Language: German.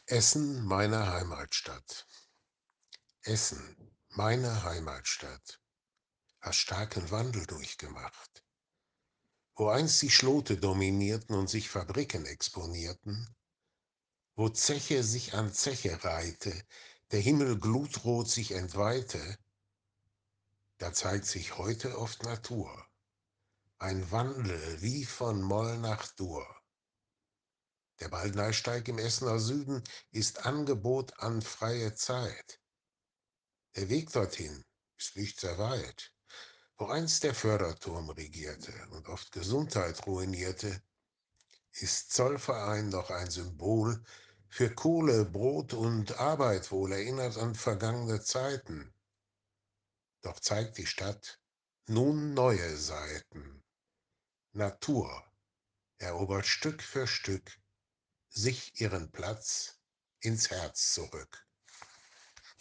Essen, meine Heimatstadt. Essen, meine Heimatstadt, hat starken Wandel durchgemacht. Wo einst die Schlote dominierten und sich Fabriken exponierten, wo Zeche sich an Zeche reihte, der Himmel glutrot sich entweihte, da zeigt sich heute oft Natur, ein Wandel wie von Moll nach Dur. Der Baldnersteig im Essener Süden ist Angebot an freie Zeit. Der Weg dorthin ist nicht sehr weit. Wo einst der Förderturm regierte und oft Gesundheit ruinierte, ist Zollverein noch ein Symbol für Kohle, Brot und Arbeit, wohl erinnert an vergangene Zeiten. Doch zeigt die Stadt nun neue Seiten. Natur erobert Stück für Stück sich ihren Platz ins Herz zurück.